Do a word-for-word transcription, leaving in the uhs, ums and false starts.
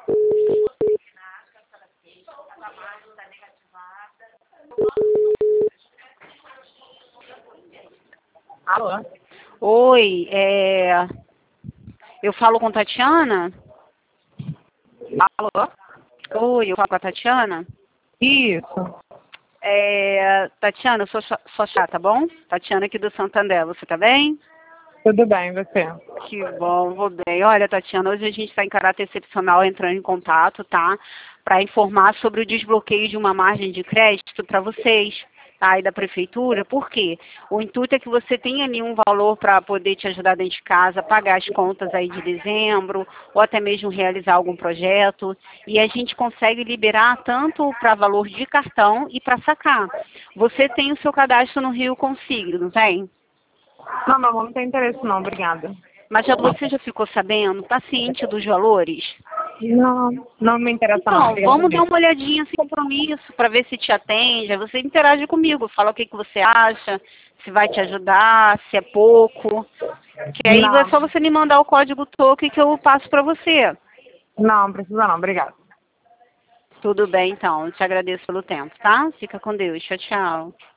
Alô? Oi, é... eu falo com Tatiana? Alô? Oi, eu falo com a Tatiana? Isso. É... Tatiana, eu sou sua sua chata, tá bom? Tatiana aqui do Santander, você tá bem? Tudo bem, você? Que bom, vou bem. Olha, Tatiana, hoje a gente está em caráter excepcional entrando em contato, tá? Para informar sobre o desbloqueio de uma margem de crédito para vocês, tá? E da prefeitura. Por quê? O intuito é que você tenha ali um valor para poder te ajudar dentro de casa, pagar as contas aí de dezembro, ou até mesmo realizar algum projeto. E a gente consegue liberar tanto para valor de cartão e para sacar. Você tem o seu cadastro no Rio Consigo, não tem? Não, meu amor, não tem interesse não, obrigada. Mas já, você já ficou sabendo? Está ciente dos valores? Não, não me interessa não, Então, obrigada vamos dar mesmo. uma olhadinha sem compromisso para ver se te atende. Aí você interage comigo, fala o que, que você acha, se vai te ajudar, se é pouco. Que aí é Não, só você me mandar o código token que eu passo para você. não, precisa não, obrigada. Tudo bem, então. Eu te agradeço pelo tempo, tá? Fica com Deus. Tchau, tchau.